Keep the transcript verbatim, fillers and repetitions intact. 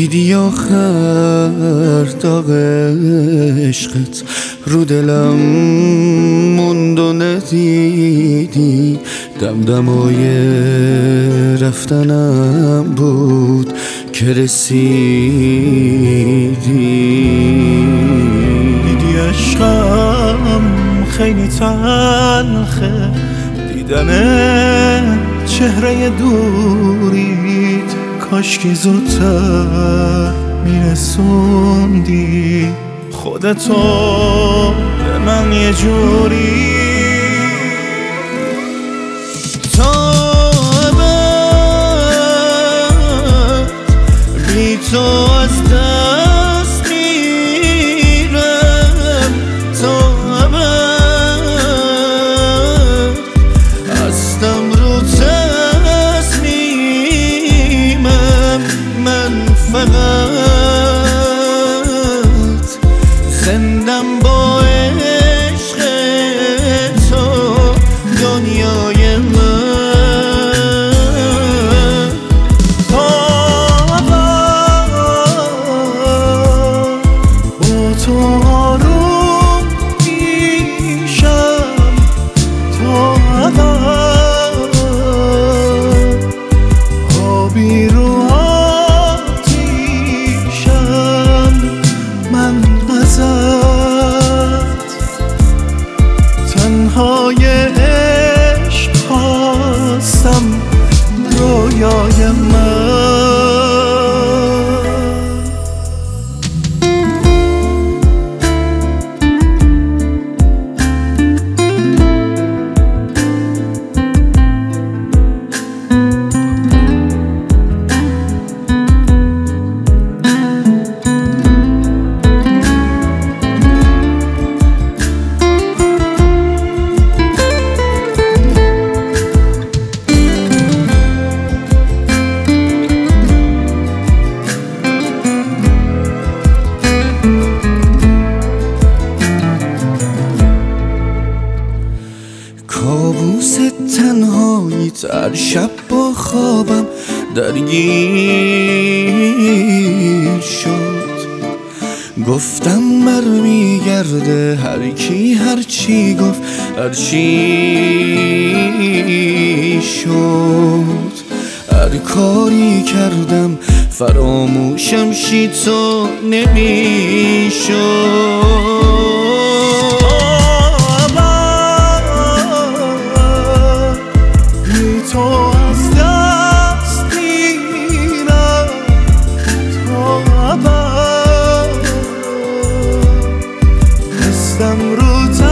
دیدی آخر داغ عشقت رو دلم موند و ندیدی، دمدمای رفتنم بود که رسیدی. دیدی عشقم خیلی تلخه، دیدن چهره دوریت، کاش که زودتر میرسوندی خودتو به من یه جوری. تا ابد بی تو از دست میرم، تا ابد هستم رو تصمیمم، من فقط زندم با عشق تو دنیای من. تا ابد با تو آروم میشم، تا ابد آبی رو آتیشم، من ازت تنهای عشق خواستم، رویای من. کابوس تنهاییت هر شب با خوابم درگیر شد، گفتم برمیگرده هر کی هر چی گفت هر چی شد. هر کاری کردم فراموشم شی تو نمیشد. تو از دست میرم، تا ابد هستم رو